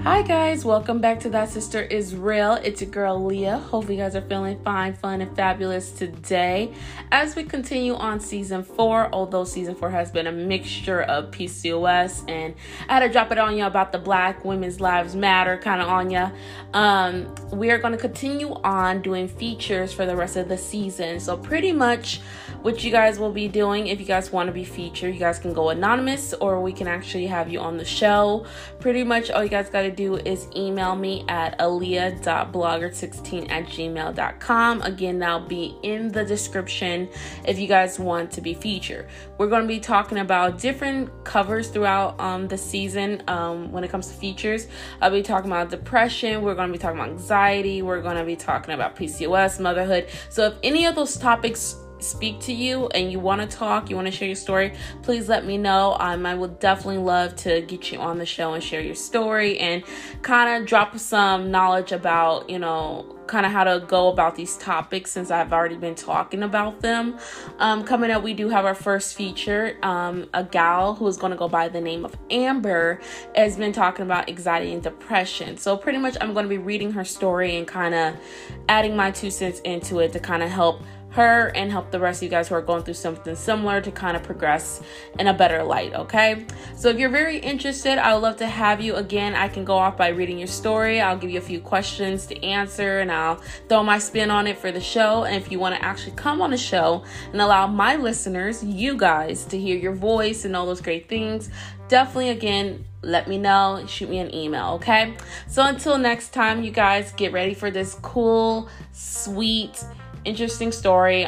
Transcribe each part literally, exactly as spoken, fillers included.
Hi guys, welcome back to That Sister Is Real. It's your girl Leah. Hope you guys are feeling fine, fun, and fabulous today as we continue on season four. Although season four has been a mixture of P C O S, and I had to drop it on you about the Black Women's Lives Matter kind of on you. Um, we are going to continue on doing features for the rest of the season. So pretty much what you guys will be doing, if you guys want to be featured, you guys can go anonymous or we can actually have you on the show. Pretty much all you guys got to do is email me at aaliyah dot blogger sixteen at gmail dot com. Again, that'll be in the description if you guys want to be featured. We're going to be talking about different covers throughout um, the season um, when it comes to features. I'll be talking about depression. We're going to be talking about anxiety. We're going to be talking about P C O S, motherhood. So if any of those topics speak to you and you want to talk, you want to share your story, please let me know. um, I would definitely love to get you on the show and share your story and kind of drop some knowledge about, you know, kind of how to go about these topics since I've already been talking about them. Um, coming up, we do have our first feature. Um, a gal who is going to go by the name of Amber has been talking about anxiety and depression. So pretty much I'm going to be reading her story and kind of adding my two cents into it to kind of help her and help the rest of you guys who are going through something similar to kind of progress in a better light. Okay, so if you're very interested, I would love to have you. Again, I can go off by reading your story. I'll give you a few questions to answer and I'll throw my spin on it for the show. And if you want to actually come on the show and allow my listeners, you guys, to hear your voice and all those great things, definitely, again, let me know. Shoot me an email. Okay, so until next time, you guys, get ready for this cool, sweet, interesting story.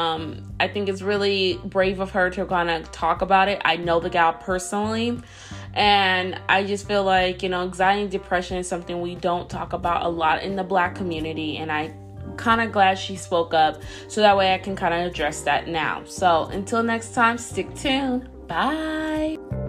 um I think it's really brave of her to kind of talk about it. I know the gal personally, and I just feel like, you know, anxiety and depression is something we don't talk about a lot in the Black community, and I kind of glad she spoke up so that way I can kind of address that now. So until next time, stick tuned. Bye.